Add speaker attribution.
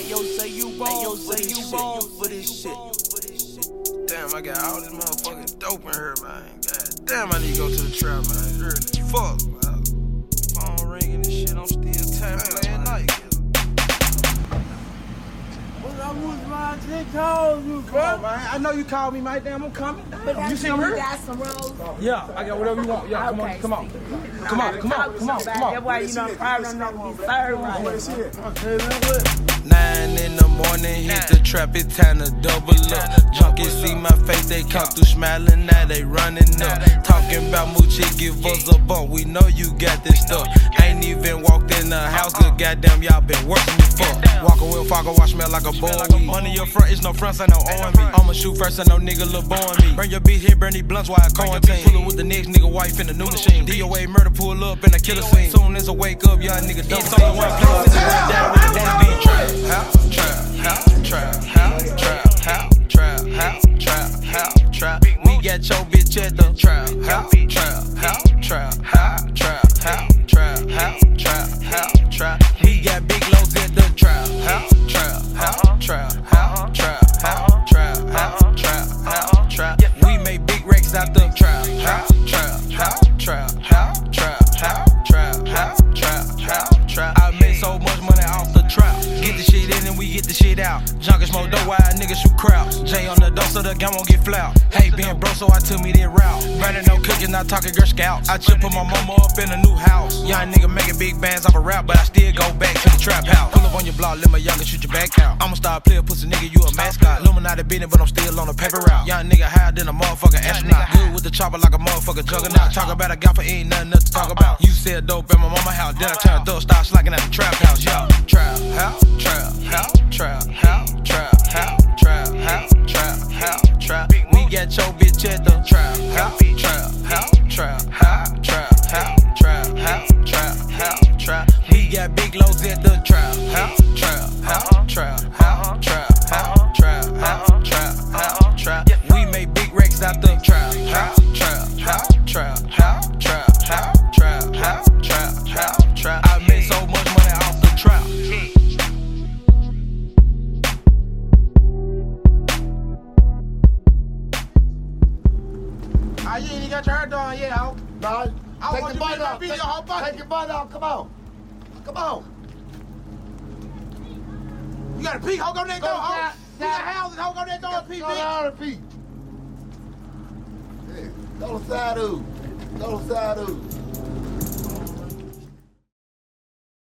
Speaker 1: yo, say you wrong for this shit.
Speaker 2: Damn, I got all this motherfucking dope in here, man. God damn, I need to go to the trap, man. Early. Fuck, man. Phone ringing and shit, I'm still tapping last night.
Speaker 1: I was lying 10 calls, you, bro.
Speaker 2: Come on, man. I know you called me, man. Damn, I'm coming. Damn. You see I'm here?
Speaker 3: You got some rolls?
Speaker 2: Yeah, I got whatever you want. Yeah,
Speaker 3: Okay.
Speaker 2: come on. Come on.
Speaker 3: That's why you know probably don't know be served right.
Speaker 1: Okay, man, what?
Speaker 2: 9 in the morning, hit the trap, it's time to double up. Junkies see my face, they come through smiling, now they running up. Talking about Moochie, give us a bump, we know you got this stuff. Ain't even walked in the house, good goddamn, y'all been working me fuck. Walk away, fuck away, smell like a boy. Money your front, it's no fronts, ain't no owing me. I'ma shoot first, ain't no nigga look boring me. Burn your bitch here, burn these blunts while I quarantine. Pull it with the next nigga wife in the new machine. DOA murder, pull up in a killer scene. Soon as I wake up, young nigga dump. It's only one place, it's one down with the one beat trap. Trap. We got your bitch at the trap. We got big loads at the trap. We make big racks out the trap. I made so much money off the trap. Get the shit in and we get the shit out. Junkies smoke dope, wild niggas shoot crowds. J on the door so the gun won't get flout. Hey, being broke, so I took me that route. Brandon no cooking, not talking girl scouts. I just put my mama up in a new house. Young nigga making big bands off a rap, but I still go back to the trap house. Pull up on your block, let my youngin' shoot your back out. I'm a star player, pussy nigga, you a mascot. Illuminati beating, but I'm still on the paper route. Young nigga higher than a motherfucking astronaut. Good with the chopper like a motherfucker juggernaut. Talk about a gaffer, ain't nothing else to talk about. You said dope at my mama house, then I turned dope, start slacking at the trap house, yo. Trap house. We got your bitch at the trap. We got big loads at the trap. We make big racks out the trap. I made so much money off the trap. You ain't even got your hair done yet, ho.
Speaker 4: No.
Speaker 2: I
Speaker 4: Take your butt off.
Speaker 2: Take
Speaker 4: Take your butt off. Come on. Come on.
Speaker 2: You got a pee, ho, go there, go, ho. We got houses, ho, go there, go and pee,
Speaker 4: Go
Speaker 2: bitch.
Speaker 4: down and pee. Yeah. Go to side, Go to side,